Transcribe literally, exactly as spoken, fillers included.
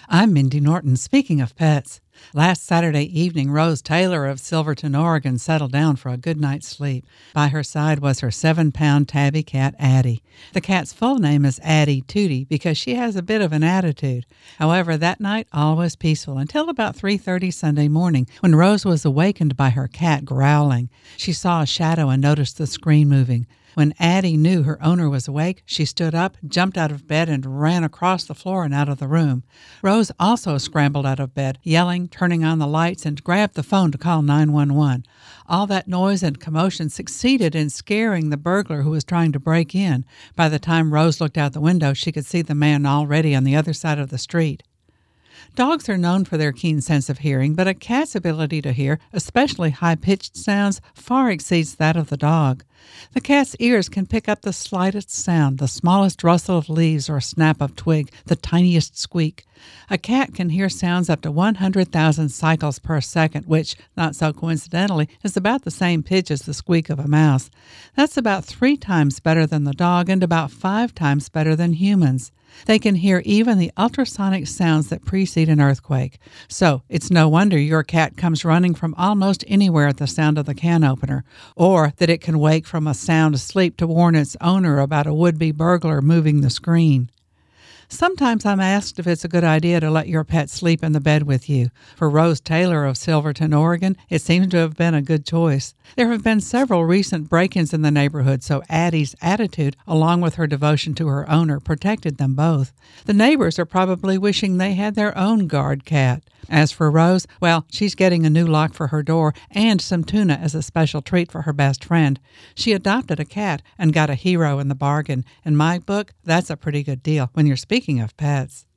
I'm Mindy Norton. Speaking of pets, last Saturday evening, Rose Taylor of Silverton, Oregon, settled down for a good night's sleep. By her side was her seven-pound tabby cat, Addie. The cat's full name is Addie Tootie because she has a bit of an attitude. However, that night all was peaceful until about three thirty Sunday morning when Rose was awakened by her cat growling. She saw a shadow and noticed the screen moving. When Addie knew her owner was awake, she stood up, jumped out of bed, and ran across the floor and out of the room. Rose also scrambled out of bed, yelling, turning on the lights, and grabbed the phone to call nine one one. All that noise and commotion succeeded in scaring the burglar who was trying to break in. By the time Rose looked out the window, she could see the man already on the other side of the street. Dogs are known for their keen sense of hearing, but a cat's ability to hear, especially high-pitched sounds, far exceeds that of the dog. The cat's ears can pick up the slightest sound, the smallest rustle of leaves or snap of twig, the tiniest squeak. A cat can hear sounds up to one hundred thousand cycles per second, which, not so coincidentally, is about the same pitch as the squeak of a mouse. That's about three times better than the dog and about five times better than humans. They can hear even the ultrasonic sounds that precede an earthquake. So it's no wonder your cat comes running from almost anywhere at the sound of the can opener, or that it can wake from a sound asleep to warn its owner about a would-be burglar moving the screen. Sometimes I'm asked if it's a good idea to let your pet sleep in the bed with you. For Rose Taylor of Silverton, Oregon, it seems to have been a good choice. There have been several recent break-ins in the neighborhood, so Addie's attitude, along with her devotion to her owner, protected them both. The neighbors are probably wishing they had their own guard cat. As for Rose, well, she's getting a new lock for her door and some tuna as a special treat for her best friend. She adopted a cat and got a hero in the bargain. In my book, that's a pretty good deal when you're speaking of pets.